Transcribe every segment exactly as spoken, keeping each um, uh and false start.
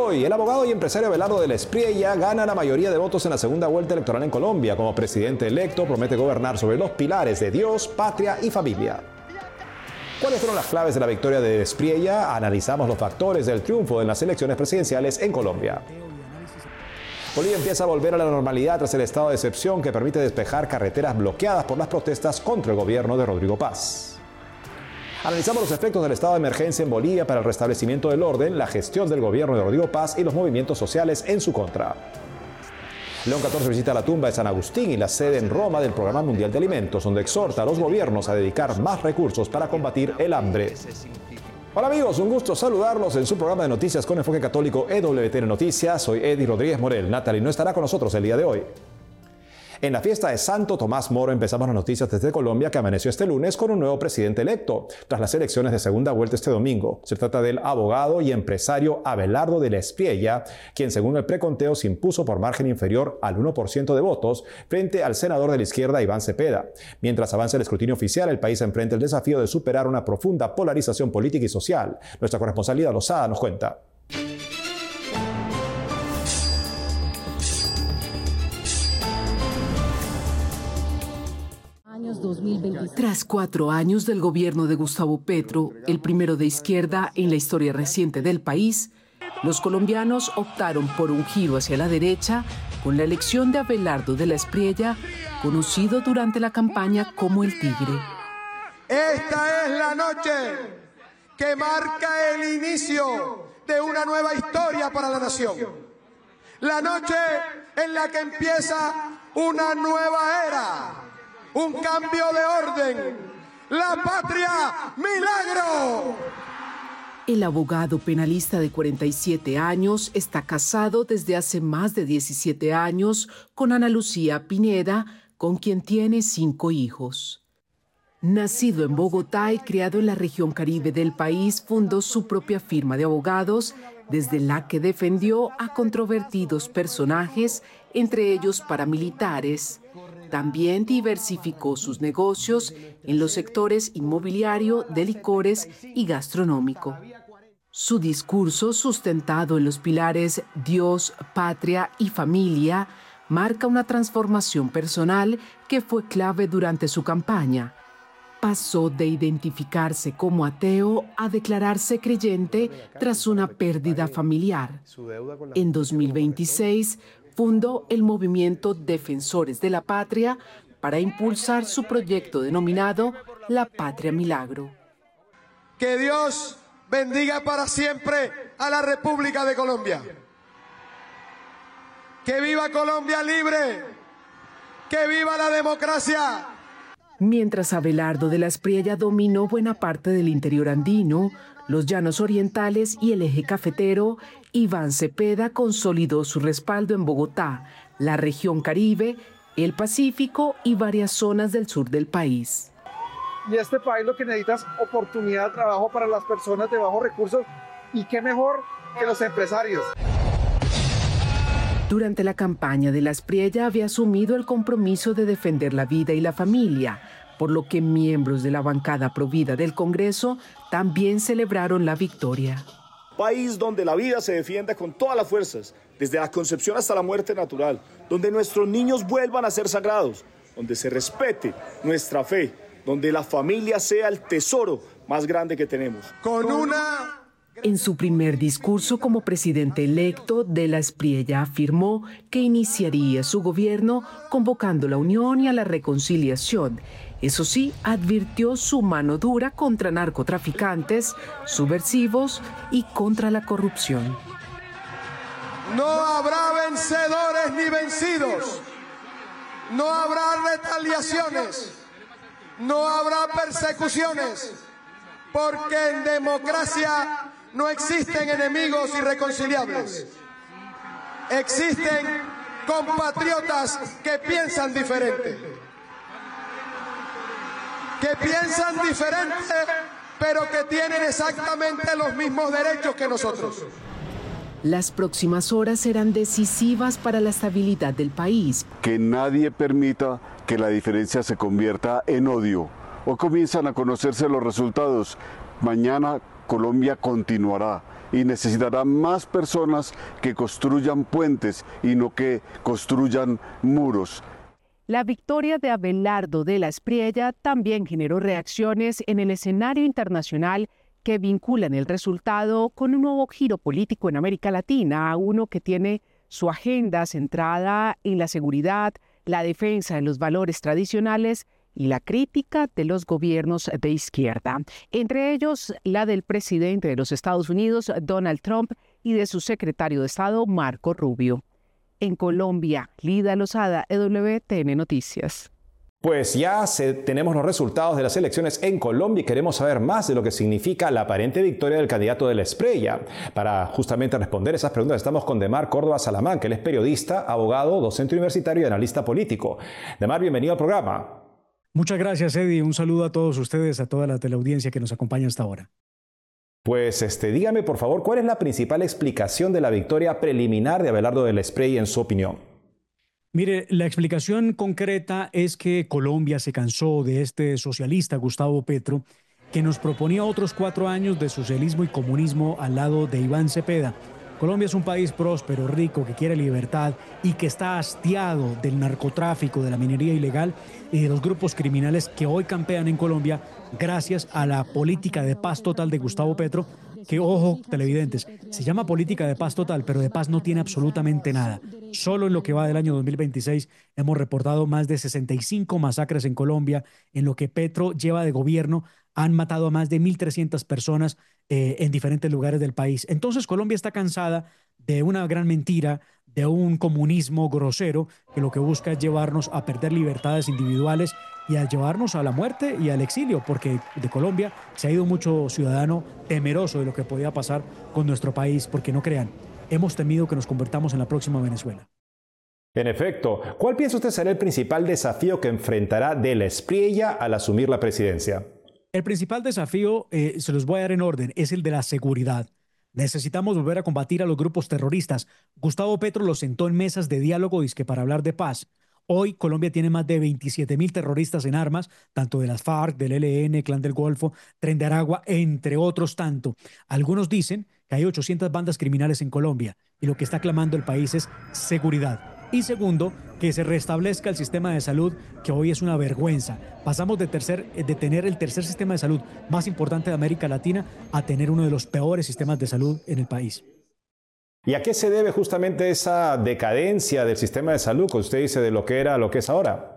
hoy. El abogado y empresario Abelardo de la Espriella gana la mayoría de votos en la segunda vuelta electoral en Colombia. Como presidente electo, promete gobernar sobre los pilares de Dios, patria y familia. ¿Cuáles fueron las claves de la victoria de Espriella? Analizamos los factores del triunfo en las elecciones presidenciales en Colombia. Bolivia empieza a volver a la normalidad tras el estado de excepción que permite despejar carreteras bloqueadas por las protestas contra el gobierno de Rodrigo Paz. Analizamos los efectos del estado de emergencia en Bolivia para el restablecimiento del orden, la gestión del gobierno de Rodrigo Paz y los movimientos sociales en su contra. León catorce visita la tumba de San Agustín y la sede en Roma del Programa Mundial de Alimentos, donde exhorta a los gobiernos a dedicar más recursos para combatir el hambre. Hola amigos, un gusto saludarlos en su programa de noticias con enfoque católico E W T N Noticias. Soy Eddie Rodríguez Morel. Natalie no estará con nosotros el día de hoy. En la fiesta de Santo Tomás Moro empezamos las noticias desde Colombia, que amaneció este lunes con un nuevo presidente electo, tras las elecciones de segunda vuelta este domingo. Se trata del abogado y empresario Abelardo de la Espriella, quien según el preconteo se impuso por margen inferior al uno por ciento de votos frente al senador de la izquierda Iván Cepeda. Mientras avanza el escrutinio oficial, el país enfrenta el desafío de superar una profunda polarización política y social. Nuestra corresponsal Lida Lozada nos cuenta. Tras cuatro años del gobierno de Gustavo Petro, el primero de izquierda en la historia reciente del país, los colombianos optaron por un giro hacia la derecha con la elección de Abelardo de la Espriella, conocido durante la campaña como el Tigre. Esta es la noche que marca el inicio de una nueva historia para la nación. La noche en la que empieza una nueva era. Un cambio de orden. La patria, milagro. El abogado penalista de cuarenta y siete años está casado desde hace más de diecisiete años con Ana Lucía Pineda, con quien tiene cinco hijos. Nacido en Bogotá y criado en la región Caribe del país, fundó su propia firma de abogados, desde la que defendió a controvertidos personajes, entre ellos paramilitares. También diversificó sus negocios en los sectores inmobiliario, de licores y gastronómico. Su discurso, sustentado en los pilares Dios, patria y familia, marca una transformación personal que fue clave durante su campaña. Pasó de identificarse como ateo a declararse creyente tras una pérdida familiar. En dos mil veintiséis, fundó el movimiento Defensores de la Patria para impulsar su proyecto denominado La Patria Milagro. Que Dios bendiga para siempre a la República de Colombia. Que viva Colombia libre. Que viva la democracia. Mientras Abelardo de la Espriella dominó buena parte del interior andino, los llanos orientales y el eje cafetero, Iván Cepeda consolidó su respaldo en Bogotá, la región Caribe, el Pacífico y varias zonas del sur del país. Y este país lo que necesita es oportunidad de trabajo para las personas de bajos recursos, y qué mejor que los empresarios. Durante la campaña de la Espriella había asumido el compromiso de defender la vida y la familia, por lo que miembros de la bancada Provida del Congreso también celebraron la victoria. País donde la vida se defienda con todas las fuerzas, desde la concepción hasta la muerte natural, donde nuestros niños vuelvan a ser sagrados, donde se respete nuestra fe, donde la familia sea el tesoro más grande que tenemos. Con una... En su primer discurso como presidente electo, de la Espriella afirmó que iniciaría su gobierno convocando la unión y a la reconciliación. Eso sí, advirtió su mano dura contra narcotraficantes, subversivos y contra la corrupción. No habrá vencedores ni vencidos. No habrá retaliaciones. No habrá persecuciones. Porque en democracia no existen enemigos irreconciliables. Existen compatriotas que piensan diferente. Que piensan diferente, pero que tienen exactamente los mismos derechos que nosotros. Las próximas horas serán decisivas para la estabilidad del país. Que nadie permita que la diferencia se convierta en odio. Hoy comienzan a conocerse los resultados. Mañana Colombia continuará y necesitará más personas que construyan puentes y no que construyan muros. La victoria de Abelardo de la Espriella también generó reacciones en el escenario internacional que vinculan el resultado con un nuevo giro político en América Latina, uno que tiene su agenda centrada en la seguridad, la defensa de los valores tradicionales y la crítica de los gobiernos de izquierda, entre ellos la del presidente de los Estados Unidos, Donald Trump, y de su secretario de Estado, Marco Rubio. En Colombia, Lida Lozada, E W T N Noticias. Pues ya se, tenemos los resultados de las elecciones en Colombia y queremos saber más de lo que significa la aparente victoria del candidato de la Espriella. Para justamente responder esas preguntas estamos con Demar Córdoba Salamán, que él es periodista, abogado, docente universitario y analista político. Demar, bienvenido al programa. Muchas gracias, Eddie. Un saludo a todos ustedes, a toda la teleaudiencia que nos acompaña hasta ahora. Pues este, dígame, por favor, ¿cuál es la principal explicación de la victoria preliminar de Abelardo de la Espriella en su opinión? Mire, la explicación concreta es que Colombia se cansó de este socialista Gustavo Petro, que nos proponía otros cuatro años de socialismo y comunismo al lado de Iván Cepeda. Colombia es un país próspero, rico, que quiere libertad y que está hastiado del narcotráfico, de la minería ilegal y de los grupos criminales que hoy campean en Colombia gracias a la política de paz total de Gustavo Petro, que, ojo, televidentes, se llama política de paz total, pero de paz no tiene absolutamente nada. Solo en lo que va del año dos mil veintiséis hemos reportado más de sesenta y cinco masacres en Colombia. En lo que Petro lleva de gobierno han matado a más de mil trescientas personas eh, en diferentes lugares del país. Entonces Colombia está cansada de una gran mentira, de un comunismo grosero que lo que busca es llevarnos a perder libertades individuales y a llevarnos a la muerte y al exilio, porque de Colombia se ha ido mucho ciudadano temeroso de lo que podía pasar con nuestro país, porque no crean, hemos temido que nos convertamos en la próxima Venezuela. En efecto, ¿cuál piensa usted será el principal desafío que enfrentará de la Espriella al asumir la presidencia? El principal desafío, eh, se los voy a dar en orden, es el de la seguridad. Necesitamos volver a combatir a los grupos terroristas. Gustavo Petro los sentó en mesas de diálogo dizque para hablar de paz. Hoy Colombia tiene más de veintisiete mil terroristas en armas, tanto de las FARC, del E L N, Clan del Golfo, Tren de Aragua, entre otros tanto. Algunos dicen que hay ochocientas bandas criminales en Colombia y lo que está clamando el país es seguridad. Y segundo, que se restablezca el sistema de salud, que hoy es una vergüenza. Pasamos de, tercer, de tener el tercer sistema de salud más importante de América Latina a tener uno de los peores sistemas de salud en el país. ¿Y a qué se debe justamente esa decadencia del sistema de salud que usted dice de lo que era a lo que es ahora?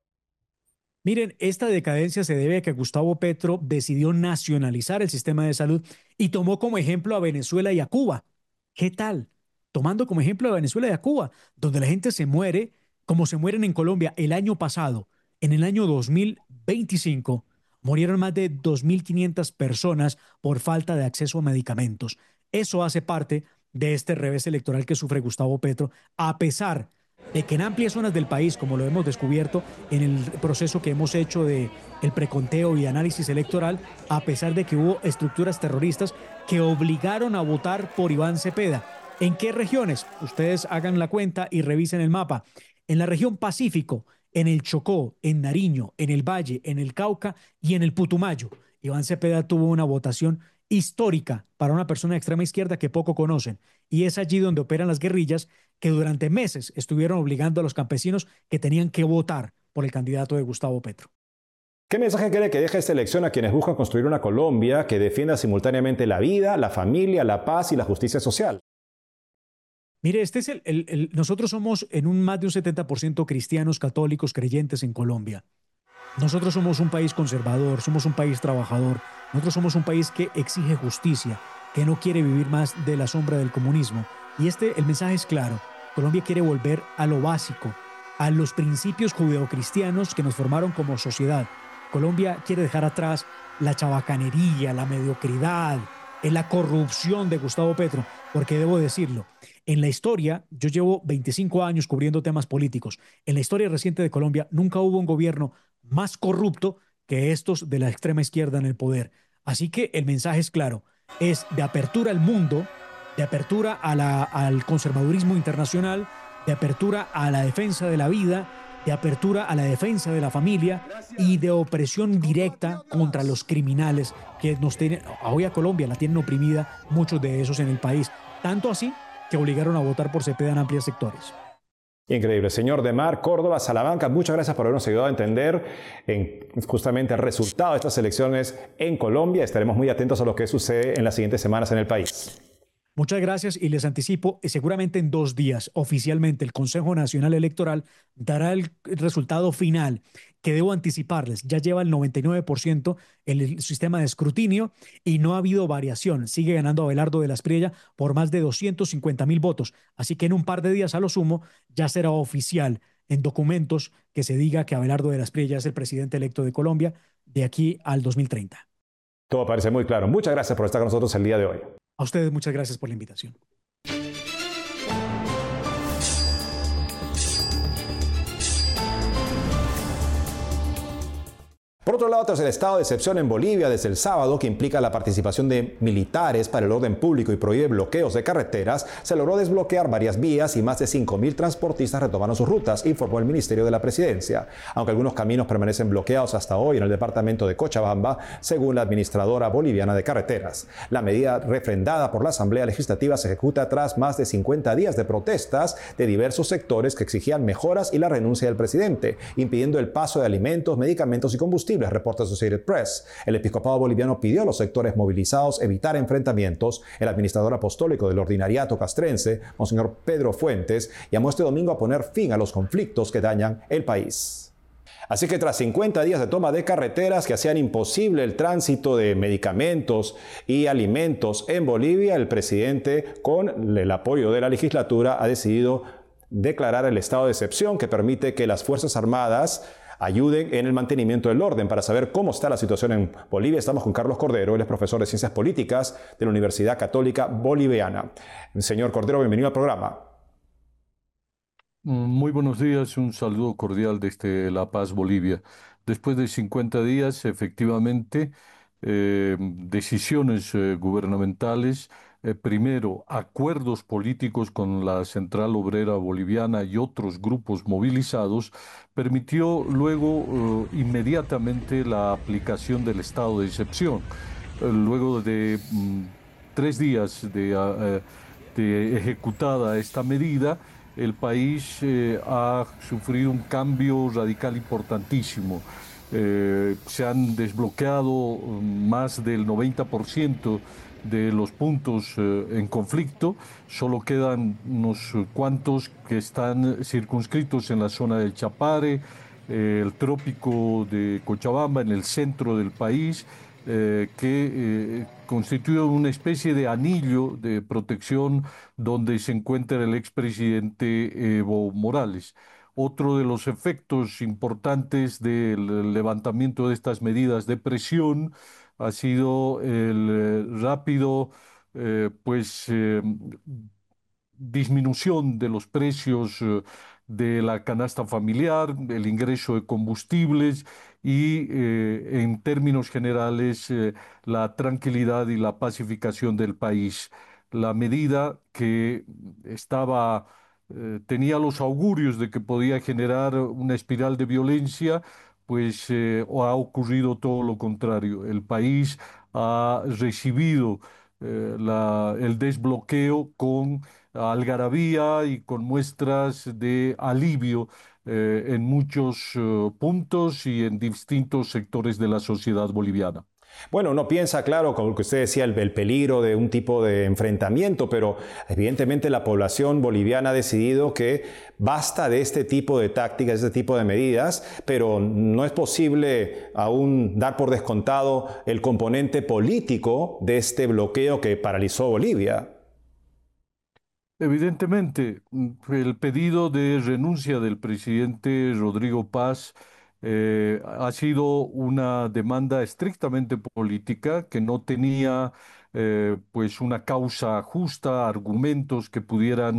Miren, esta decadencia se debe a que Gustavo Petro decidió nacionalizar el sistema de salud y tomó como ejemplo a Venezuela y a Cuba. ¿Qué tal? Tomando como ejemplo a Venezuela y a Cuba, donde la gente se muere como se mueren en Colombia. El año pasado, en el año dos mil veinticinco, murieron más de dos mil quinientas personas por falta de acceso a medicamentos. Eso hace parte de este revés electoral que sufre Gustavo Petro, a pesar de que en amplias zonas del país, como lo hemos descubierto en el proceso que hemos hecho de el preconteo y análisis electoral, a pesar de que hubo estructuras terroristas que obligaron a votar por Iván Cepeda. ¿En qué regiones? Ustedes hagan la cuenta y revisen el mapa. En la región Pacífico, en el Chocó, en Nariño, en el Valle, en el Cauca y en el Putumayo. Iván Cepeda tuvo una votación histórica para una persona de extrema izquierda que poco conocen. Y es allí donde operan las guerrillas que durante meses estuvieron obligando a los campesinos que tenían que votar por el candidato de Gustavo Petro. ¿Qué mensaje cree que deja esta elección a quienes buscan construir una Colombia que defienda simultáneamente la vida, la familia, la paz y la justicia social? Mire, este es el, el, el, nosotros somos en un más de un setenta por ciento cristianos, católicos, creyentes en Colombia. Nosotros somos un país conservador, somos un país trabajador, nosotros somos un país que exige justicia, que no quiere vivir más de la sombra del comunismo. Y este, el mensaje es claro, Colombia quiere volver a lo básico, a los principios judeocristianos que nos formaron como sociedad. Colombia quiere dejar atrás la chabacanería, la mediocridad, la corrupción de Gustavo Petro, porque debo decirlo, en la historia, yo llevo veinticinco años cubriendo temas políticos, en la historia reciente de Colombia nunca hubo un gobierno más corrupto que estos de la extrema izquierda en el poder. Así que el mensaje es claro, es de apertura al mundo, de apertura a la, al conservadurismo internacional, de apertura a la defensa de la vida, de apertura a la defensa de la familia y de opresión directa contra los criminales que nos tienen, hoy a Colombia la tienen oprimida, muchos de esos en el país. Tanto así que obligaron a votar por Cepeda en amplios sectores. Increíble. Señor Demar Córdoba Salamanca, muchas gracias por habernos ayudado a entender en justamente el resultado de estas elecciones en Colombia. Estaremos muy atentos a lo que sucede en las siguientes semanas en el país. Muchas gracias y les anticipo, eh, seguramente en dos días oficialmente el Consejo Nacional Electoral dará el resultado final, que debo anticiparles, ya lleva el noventa y nueve por ciento el, el sistema de escrutinio y no ha habido variación. Sigue ganando Abelardo de la Espriella por más de doscientos cincuenta mil votos. Así que en un par de días a lo sumo ya será oficial en documentos que se diga que Abelardo de la Espriella es el presidente electo de Colombia de aquí al dos mil treinta. Todo parece muy claro. Muchas gracias por estar con nosotros el día de hoy. A ustedes muchas gracias por la invitación. Por otro lado, tras el estado de excepción en Bolivia desde el sábado, que implica la participación de militares para el orden público y prohíbe bloqueos de carreteras, se logró desbloquear varias vías y más de cinco mil transportistas retomaron sus rutas, informó el Ministerio de la Presidencia. Aunque algunos caminos permanecen bloqueados hasta hoy en el departamento de Cochabamba, según la administradora boliviana de carreteras. La medida refrendada por la Asamblea Legislativa se ejecuta tras más de cincuenta días de protestas de diversos sectores que exigían mejoras y la renuncia del presidente, impidiendo el paso de alimentos, medicamentos y combustibles, reporta Associated Press. El episcopado boliviano pidió a los sectores movilizados evitar enfrentamientos. El administrador apostólico del ordinariato castrense, Monseñor Pedro Fuentes, llamó este domingo a poner fin a los conflictos que dañan el país. Así que tras cincuenta días de toma de carreteras que hacían imposible el tránsito de medicamentos y alimentos en Bolivia, el presidente, con el apoyo de la legislatura, ha decidido declarar el estado de excepción que permite que las Fuerzas Armadas ayuden en el mantenimiento del orden. Para saber cómo está la situación en Bolivia, estamos con Carlos Cordero, él es profesor de Ciencias Políticas de la Universidad Católica Boliviana. Señor Cordero, bienvenido al programa. Muy buenos días, un saludo cordial desde La Paz, Bolivia. Después de cincuenta días, efectivamente, eh, decisiones eh, gubernamentales, eh, primero acuerdos políticos con la Central Obrera Boliviana y otros grupos movilizados, permitió luego eh, inmediatamente la aplicación del estado de excepción. Eh, luego de mm, tres días de, uh, de ejecutada esta medida, el país eh, ha sufrido un cambio radical importantísimo. Eh, se han desbloqueado más del noventa por ciento de los puntos eh, en conflicto. Solo quedan unos cuantos que están circunscritos en la zona del Chapare, eh, el trópico de Cochabamba, en el centro del país, eh, que eh, constituye una especie de anillo de protección donde se encuentra el expresidente Evo Morales. Otro de los efectos importantes del levantamiento de estas medidas de presión ha sido el eh, rápido eh, pues, eh, disminución de los precios eh, de la canasta familiar, el ingreso de combustibles y, eh, en términos generales, eh, la tranquilidad y la pacificación del país. La medida que estaba, eh, tenía los augurios de que podía generar una espiral de violencia, pues eh, ha ocurrido todo lo contrario. El país ha recibido eh, la- el desbloqueo con algarabía y con muestras de alivio eh, en muchos eh, puntos y en distintos sectores de la sociedad boliviana. Bueno, uno piensa, claro, como que usted decía, el, el peligro de un tipo de enfrentamiento, pero evidentemente la población boliviana ha decidido que basta de este tipo de tácticas, de este tipo de medidas, pero no es posible aún dar por descontado el componente político de este bloqueo que paralizó Bolivia. Evidentemente, mm, el pedido de renuncia del presidente Rodrigo Paz eh, ha sido una demanda estrictamente política que no tenía eh, pues una causa justa, argumentos que pudieran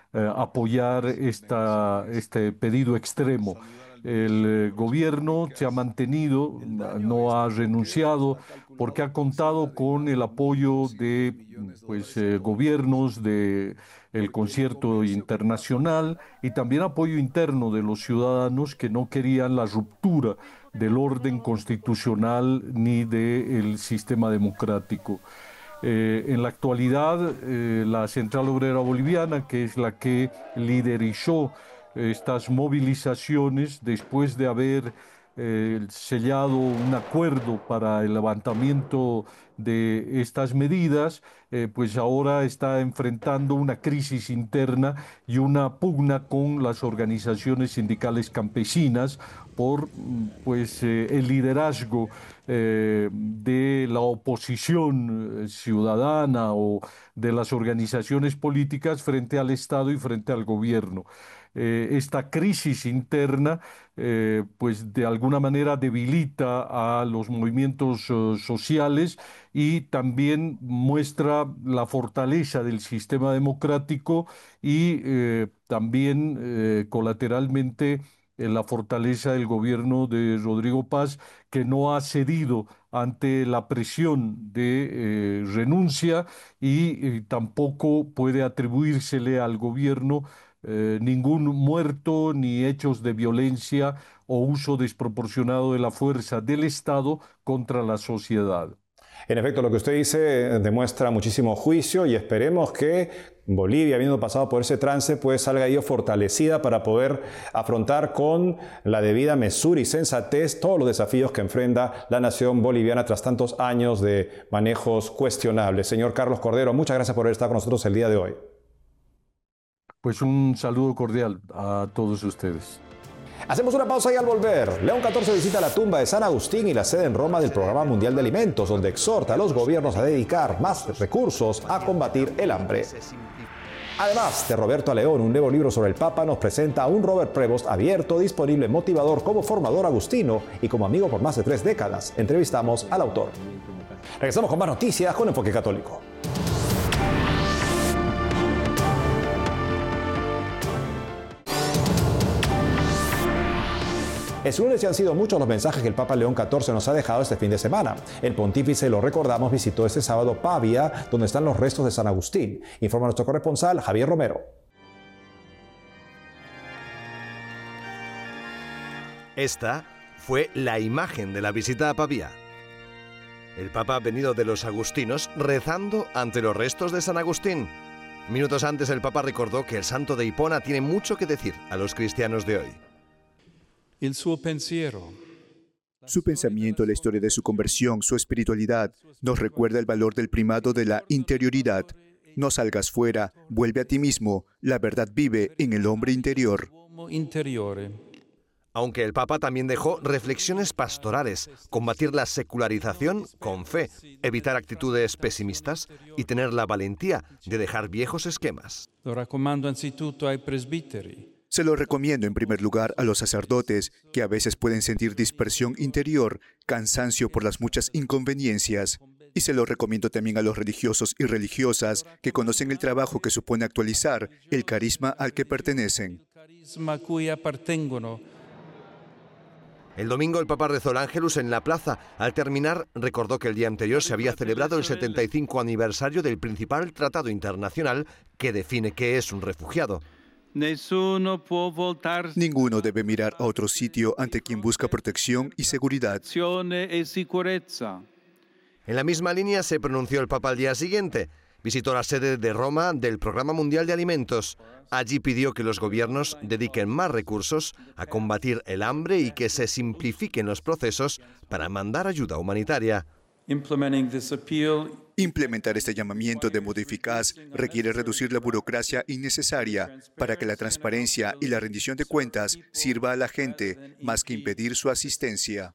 eh, apoyar esta, este pedido extremo. El eh, gobierno se ha mantenido, no ha renunciado, porque ha contado con el apoyo de pues, eh, gobiernos, de el concierto internacional y también apoyo interno de los ciudadanos que no querían la ruptura del orden constitucional ni del sistema democrático. Eh, en la actualidad, eh, la Central Obrera Boliviana, que es la que liderizó estas movilizaciones después de haber eh, sellado un acuerdo para el levantamiento de estas medidas, eh, pues ahora está enfrentando una crisis interna y una pugna con las organizaciones sindicales campesinas por pues, eh, el liderazgo eh, de la oposición ciudadana o de las organizaciones políticas frente al Estado y frente al gobierno. Eh, esta crisis interna eh, pues de alguna manera debilita a los movimientos uh, sociales y también muestra la fortaleza del sistema democrático y eh, también eh, colateralmente eh, la fortaleza del gobierno de Rodrigo Paz, que no ha cedido ante la presión de eh, renuncia y eh, tampoco puede atribuírsele al gobierno Eh, ningún muerto ni hechos de violencia o uso desproporcionado de la fuerza del Estado contra la sociedad. En efecto, lo que usted dice demuestra muchísimo juicio y esperemos que Bolivia, habiendo pasado por ese trance, pues salga ello fortalecida para poder afrontar con la debida mesura y sensatez todos los desafíos que enfrenta la nación boliviana tras tantos años de manejos cuestionables. Señor Carlos Cordero, muchas gracias por estar con nosotros el día de hoy. Pues un saludo cordial a todos ustedes. Hacemos una pausa y al volver, León catorce visita la tumba de San Agustín y la sede en Roma del Programa Mundial de Alimentos, donde exhorta a los gobiernos a dedicar más recursos a combatir el hambre. Además de Roberto Aleón, un nuevo libro sobre el Papa nos presenta a un Robert Prevost abierto, disponible, motivador como formador agustino y como amigo por más de tres décadas. Entrevistamos al autor. Regresamos con más noticias con Enfoque Católico. Es lunes y han sido muchos los mensajes que el Papa León catorce nos ha dejado este fin de semana. El pontífice, lo recordamos, visitó este sábado Pavia, donde están los restos de San Agustín. Informa nuestro corresponsal Javier Romero. Esta fue la imagen de la visita a Pavia. El Papa ha venido de los agustinos rezando ante los restos de San Agustín. Minutos antes el Papa recordó que el santo de Hipona tiene mucho que decir a los cristianos de hoy. Il suo pensiero. Su pensamiento, la historia de su conversión, su espiritualidad, nos recuerda el valor del primado de la interioridad. No salgas fuera, vuelve a ti mismo. La verdad vive en el hombre interior. Aunque el Papa también dejó reflexiones pastorales, combatir la secularización con fe, evitar actitudes pesimistas y tener la valentía de dejar viejos esquemas. Lo raccomando anzitutto ai presbiteri. Se lo recomiendo en primer lugar a los sacerdotes, que a veces pueden sentir dispersión interior, cansancio por las muchas inconveniencias. Y se lo recomiendo también a los religiosos y religiosas, que conocen el trabajo que supone actualizar el carisma al que pertenecen. El domingo el Papa rezó el Ángelus en la plaza. Al terminar, recordó que el día anterior se había celebrado el setenta y cinco aniversario del principal tratado internacional que define qué es un refugiado. Ninguno debe mirar a otro sitio ante quien busca protección y seguridad. En la misma línea se pronunció el Papa al día siguiente. Visitó la sede de Roma del Programa Mundial de Alimentos. Allí pidió que los gobiernos dediquen más recursos a combatir el hambre y que se simplifiquen los procesos para mandar ayuda humanitaria. Implementar este llamamiento de modo eficaz requiere reducir la burocracia innecesaria para que la transparencia y la rendición de cuentas sirva a la gente más que impedir su asistencia.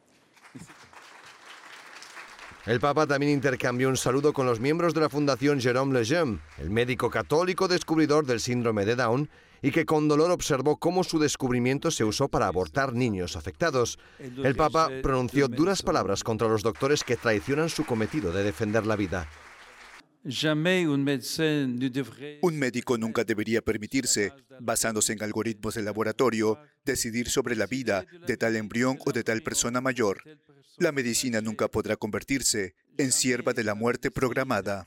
El Papa también intercambió un saludo con los miembros de la Fundación Jérôme Lejeune, el médico católico descubridor del síndrome de Down, y que con dolor observó cómo su descubrimiento se usó para abortar niños afectados. El Papa pronunció duras palabras contra los doctores que traicionan su cometido de defender la vida. Jamais un médecin ne devrait... Un médico nunca debería permitirse, basándose en algoritmos de laboratorio, decidir sobre la vida de tal embrión o de tal persona mayor. La medicina nunca podrá convertirse en sierva de la muerte programada.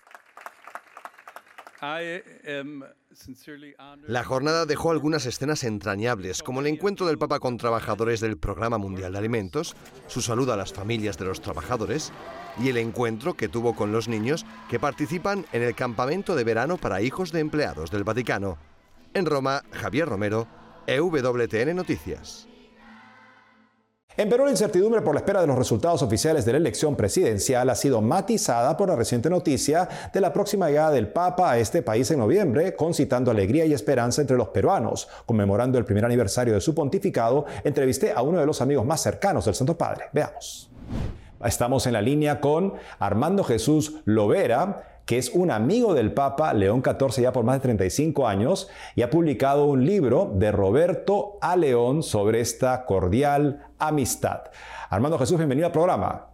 La jornada dejó algunas escenas entrañables, como el encuentro del Papa con trabajadores del Programa Mundial de Alimentos, su saludo a las familias de los trabajadores y el encuentro que tuvo con los niños que participan en el campamento de verano para hijos de empleados del Vaticano. En Roma, Javier Romero, E W T N Noticias. En Perú, la incertidumbre por la espera de los resultados oficiales de la elección presidencial ha sido matizada por la reciente noticia de la próxima llegada del Papa a este país en noviembre, concitando alegría y esperanza entre los peruanos. Conmemorando el primer aniversario de su pontificado, entrevisté a uno de los amigos más cercanos del Santo Padre. Veamos. Estamos en la línea con Armando Jesús Lovera, que es un amigo del Papa León catorce ya por más de treinta y cinco años y ha publicado un libro de Roberto a León sobre esta cordial amistad. Armando Jesús, bienvenido al programa.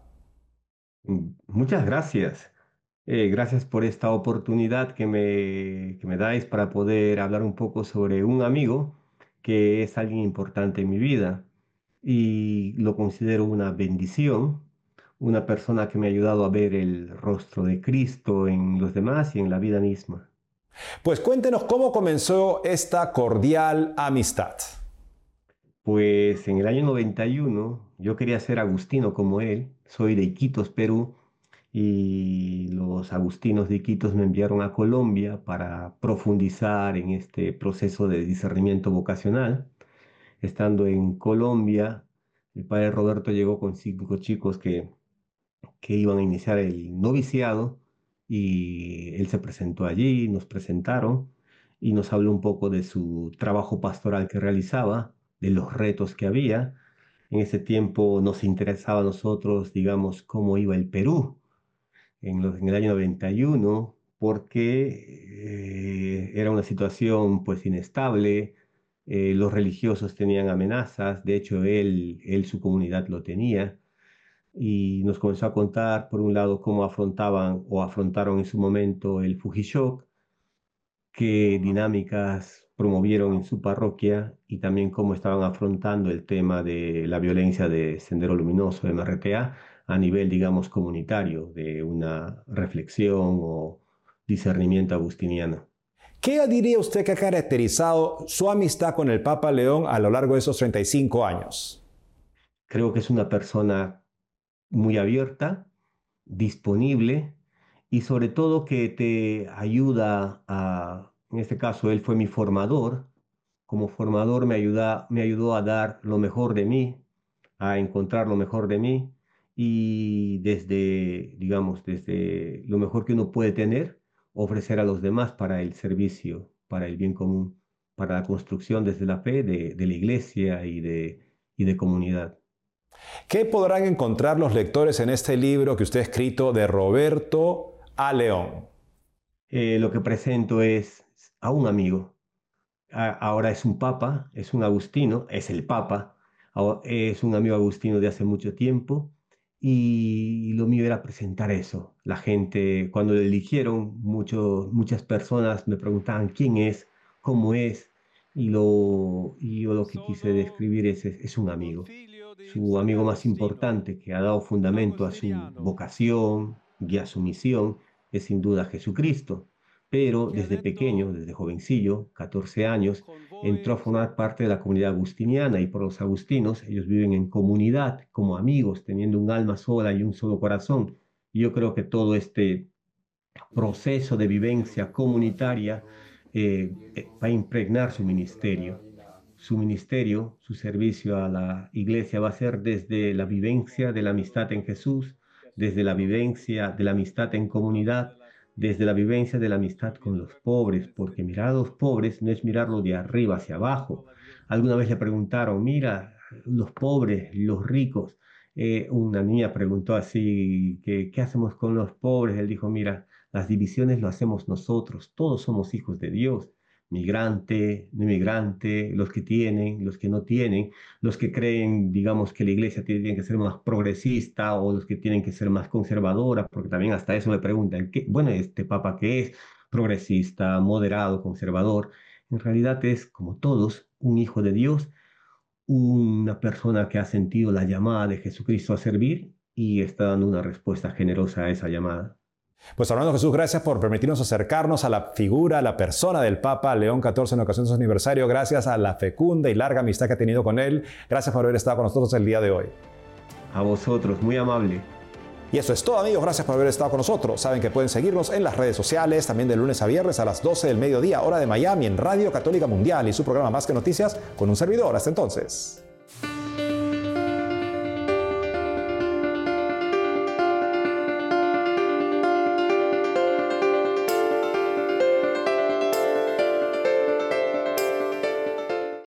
Muchas gracias. Eh, gracias por esta oportunidad que me, que me dais para poder hablar un poco sobre un amigo que es alguien importante en mi vida y lo considero una bendición. Una persona que me ha ayudado a ver el rostro de Cristo en los demás y en la vida misma. Pues cuéntenos cómo comenzó esta cordial amistad. Pues en el año noventa y uno yo quería ser agustino como él. Soy de Iquitos, Perú, y los agustinos de Iquitos me enviaron a Colombia para profundizar en este proceso de discernimiento vocacional. Estando en Colombia, el padre Roberto llegó con cinco chicos que que iban a iniciar el noviciado y él se presentó allí, nos presentaron y nos habló un poco de su trabajo pastoral que realizaba, de los retos que había. En ese tiempo nos interesaba a nosotros, digamos, cómo iba el Perú en, los, en el año noventa y uno, porque eh, era una situación pues inestable, eh, los religiosos tenían amenazas, de hecho él, él su comunidad lo tenía. Y nos comenzó a contar, por un lado, cómo afrontaban o afrontaron en su momento el Fujishock, qué dinámicas promovieron en su parroquia y también cómo estaban afrontando el tema de la violencia de Sendero Luminoso, M R T A, a nivel, digamos, comunitario, de una reflexión o discernimiento agustiniano. ¿Qué diría usted que ha caracterizado su amistad con el Papa León a lo largo de esos treinta y cinco años? Creo que es una persona muy abierta, disponible y sobre todo que te ayuda a, en este caso él fue mi formador, como formador me, ayuda, me ayudó a dar lo mejor de mí, a encontrar lo mejor de mí y desde, digamos, desde lo mejor que uno puede tener, ofrecer a los demás para el servicio, para el bien común, para la construcción desde la fe de, de la iglesia y de, y de comunidad. ¿Qué podrán encontrar los lectores en este libro que usted ha escrito de Roberto a León? Eh, lo que presento es a un amigo. A, ahora es un papa, es un agustino, es el papa, es un amigo agustino de hace mucho tiempo y lo mío era presentar eso. La gente, cuando lo eligieron, mucho, muchas personas me preguntaban quién es, cómo es y, lo, y yo lo que quise describir es, es, es un amigo. Su amigo más importante que ha dado fundamento a su vocación y a su misión es sin duda Jesucristo. Pero desde pequeño, desde jovencillo, catorce años, entró a formar parte de la comunidad agustiniana y por los agustinos ellos viven en comunidad, como amigos, teniendo un alma sola y un solo corazón. Y yo creo que todo este proceso de vivencia comunitaria eh, va a impregnar su ministerio. Su ministerio, su servicio a la iglesia va a ser desde la vivencia de la amistad en Jesús, desde la vivencia de la amistad en comunidad, desde la vivencia de la amistad con los pobres, porque mirar a los pobres no es mirarlo de arriba hacia abajo. Alguna vez le preguntaron, mira, los pobres, los ricos. Eh, una niña preguntó así, ¿qué, ¿qué hacemos con los pobres? Él dijo, mira, las divisiones lo hacemos nosotros, todos somos hijos de Dios. migrante, no inmigrante, los que tienen, los que no tienen, los que creen, digamos, que la iglesia tiene que ser más progresista o los que tienen que ser más conservadora, porque también hasta eso me preguntan, ¿qué? Bueno, este papa ¿qué es? Progresista, moderado, conservador. En realidad es, como todos, un hijo de Dios, una persona que ha sentido la llamada de Jesucristo a servir y está dando una respuesta generosa a esa llamada. Pues hermano Jesús, gracias por permitirnos acercarnos a la figura, a la persona del Papa León catorce en ocasión de su aniversario, gracias a la fecunda y larga amistad que ha tenido con él. Gracias por haber estado con nosotros el día de hoy. A vosotros, muy amable. Y eso es todo, amigos. Gracias por haber estado con nosotros. Saben que pueden seguirnos en las redes sociales, también de lunes a viernes a las doce del mediodía, hora de Miami, en Radio Católica Mundial y su programa Más que Noticias con un servidor. Hasta entonces.